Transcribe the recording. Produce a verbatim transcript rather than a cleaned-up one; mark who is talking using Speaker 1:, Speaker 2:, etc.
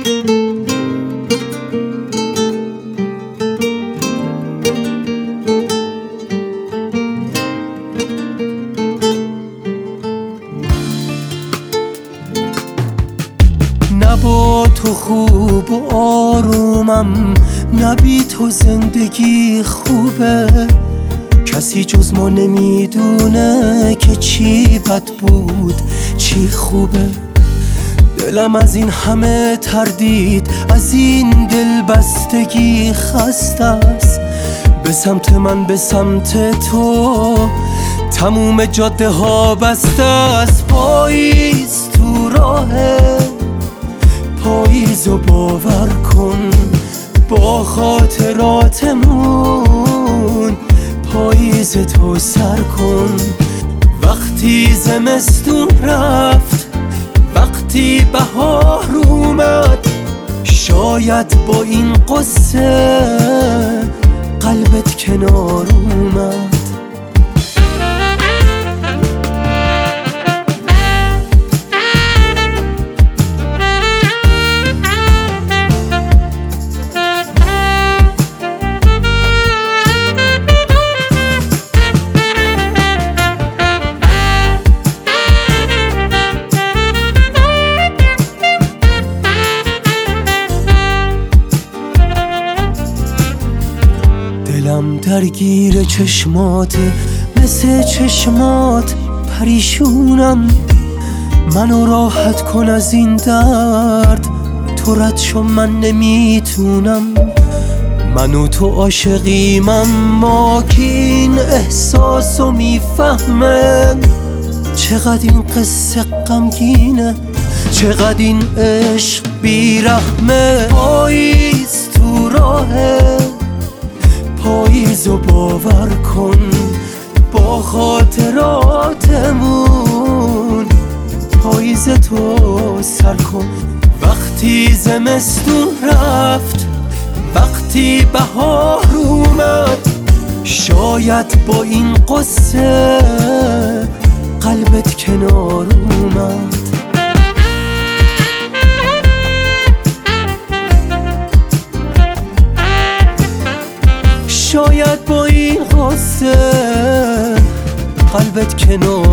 Speaker 1: نه با تو خوب و آرومم، نه بی تو زندگی خوبه. کسی جز ما نمیدونه که چی بد بود چی خوبه. دلم از این همه تردید، از این دل بستگی خسته است. به سمت من به سمت تو تموم جاده ها بسته است. پاییز تو راهه، پاییزو باور کن با خاطراتمون. پاییز تو سر کن وقتی زمستون رفت، وقتی بهار اومد. شاید با این قصه قلبت کنار اومد. دلم درگیر چشماته، مثل چشمات پریشونم. منو راحت کن از این درد، تو رد شو من نمیتونم. منو تو عاشقیم اما کی این احساسو میفهمه. چقدر این قصه غمگینه، چقدر این عشق بیرحمه. پاییز تو راهه، پاییزو باور کن با خاطراتمون. پاییز تو سر کن وقتی زمستون رفت، وقتی بهار اومد. شاید با این قصه قلبت کنار اومد. شاید با این قصه قلبت کنار